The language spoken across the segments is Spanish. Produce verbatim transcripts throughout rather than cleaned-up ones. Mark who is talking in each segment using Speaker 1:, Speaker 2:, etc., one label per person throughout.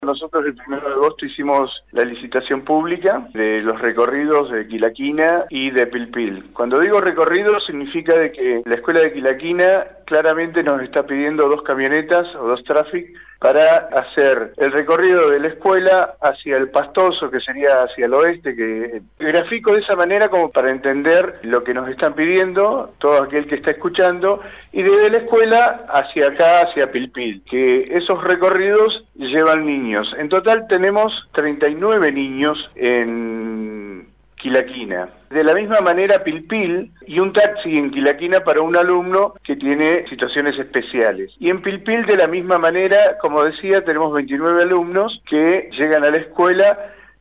Speaker 1: Nosotros el primero de agosto hicimos la licitación pública de los recorridos de Quilaquina y de Pilpil. Cuando digo recorrido significa de que la escuela de Quilaquina claramente nos está pidiendo dos camionetas o dos traffic para hacer el recorrido de la escuela hacia el Pastoso, que sería hacia el oeste, que grafico de esa manera como para entender lo que nos están pidiendo, todo aquel que está escuchando, y desde la escuela hacia acá, hacia Pilpil, que esos recorridos llevan niños. En total tenemos treinta y nueve niños en Quilaquina. De la misma manera Pilpil y un taxi en Quilaquina para un alumno que tiene situaciones especiales. Y en Pilpil de la misma manera, como decía, tenemos veintinueve alumnos que llegan a la escuela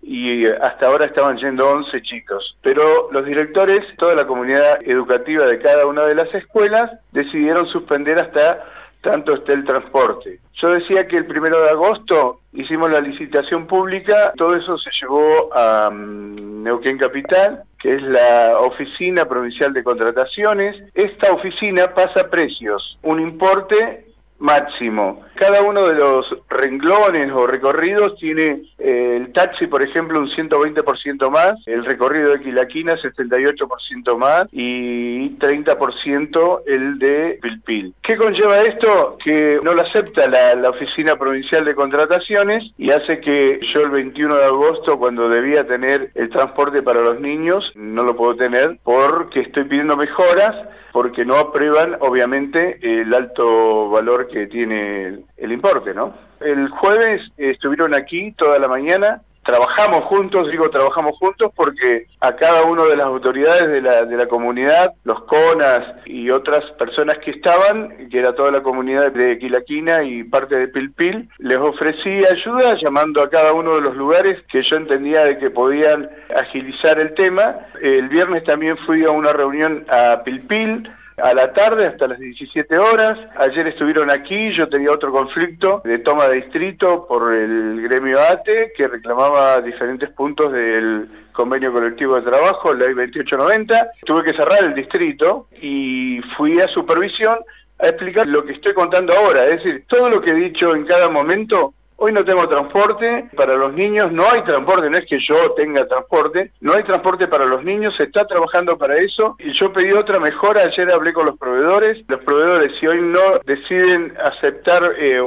Speaker 1: y hasta ahora estaban yendo once chicos. Pero los directores, toda la comunidad educativa de cada una de las escuelas, decidieron suspender hasta tanto esté el transporte. Yo decía que el primero de agosto hicimos la licitación pública, todo eso se llevó a um, Neuquén Capital, que es la Oficina Provincial de Contrataciones. Esta oficina pasa precios, un importe máximo. Cada uno de los renglones o recorridos tiene eh, el taxi, por ejemplo, un ciento veinte por ciento más, el recorrido de Quilaquina setenta y ocho por ciento más y treinta por ciento el de Pilpil. ¿Qué conlleva esto? Que no lo acepta la, la Oficina Provincial de Contrataciones y hace que yo el veintiuno de agosto, cuando debía tener el transporte para los niños, no lo puedo tener porque estoy pidiendo mejoras, porque no aprueban, obviamente, el alto valor que tiene el, el importe, ¿no? El jueves eh, estuvieron aquí toda la mañana, trabajamos juntos, digo trabajamos juntos porque a cada una de las autoridades de la, de la comunidad, los CONAS y otras personas que estaban, que era toda la comunidad de Quilaquina y parte de Pilpil, les ofrecí ayuda llamando a cada uno de los lugares que yo entendía de que podían agilizar el tema. El viernes también fui a una reunión a Pilpil, a la tarde hasta las diecisiete horas. Ayer estuvieron aquí, yo tenía otro conflicto de toma de distrito por el gremio A T E que reclamaba diferentes puntos del convenio colectivo de trabajo, ley veintiocho noventa. Tuve que cerrar el distrito y fui a supervisión a explicar lo que estoy contando ahora, es decir, todo lo que he dicho en cada momento. Hoy no tengo transporte para los niños, no hay transporte, no es que yo tenga transporte, no hay transporte para los niños, se está trabajando para eso y yo pedí otra mejora, ayer hablé con los proveedores, los proveedores si hoy no deciden aceptar eh,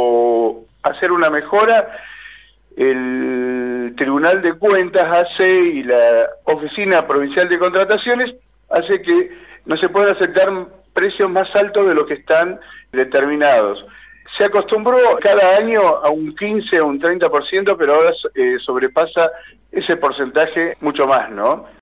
Speaker 1: o hacer una mejora, el Tribunal de Cuentas hace y la Oficina Provincial de Contrataciones hace que no se puedan aceptar precios más altos de lo que están determinados. Se acostumbró cada año a un quince o un treinta por ciento, pero ahora eh, sobrepasa ese porcentaje mucho más, ¿no?